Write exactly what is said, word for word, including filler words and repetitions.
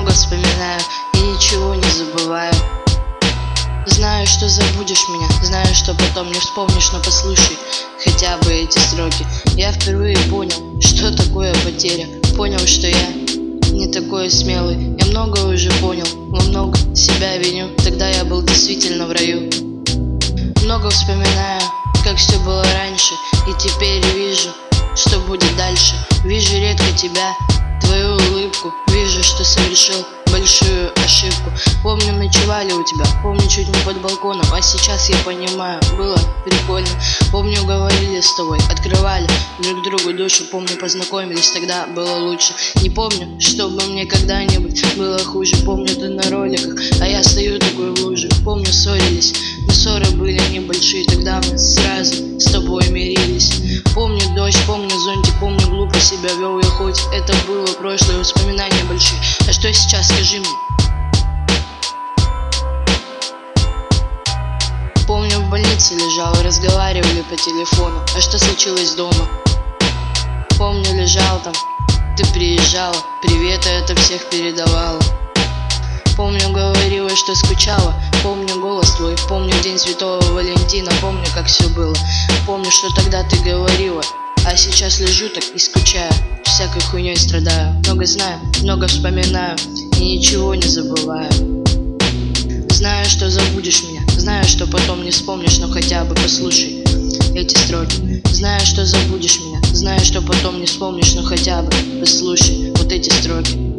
Много вспоминаю и ничего не забываю. Знаю, что забудешь меня, знаю, что потом не вспомнишь, но послушай хотя бы эти строки. Я впервые понял, что такое потеря. Понял, что я не такой смелый. Я много уже понял, во много себя виню. Тогда я был действительно в раю. Много вспоминаю, как все было раньше, и теперь вижу, что будет дальше. Вижу редко тебя, твою улыбку. Вижу, что совершил большую ошибку. Помню, ночевали у тебя, помню, чуть не под балконом. А сейчас я понимаю, было прикольно. Помню, говорили с тобой, открывали друг другу душу. Помню, познакомились, тогда было лучше. Не помню, чтобы мне когда-нибудь было хуже. Помню, ты на роликах, а я стою такой в луже. Помню, ссорились, но ссоры были небольшие. Тогда мы сразу с тобой мирились. Помню дождь, помню зонтик, помню, глупо себя вел я, хоть это было прошлое, воспоминания большие. А что сейчас, скажи мне? Помню, в больнице лежал, разговаривали по телефону. А что случилось дома? Помню, лежал там, ты приезжала, привет это всех передавала. Помню, говорила, что скучала. Помню голос твой, помню день Святого Валентина. Помню, как все было. Помню, что тогда ты говорила. А сейчас лежу так и скучаю, всякой хуйней страдаю. Много знаю, много вспоминаю и ничего не забываю. Знаю, что забудешь меня, знаю, что потом не вспомнишь, но хотя бы послушай эти строки. Знаю, что забудешь меня, знаю, что потом не вспомнишь, но хотя бы послушай вот эти строки.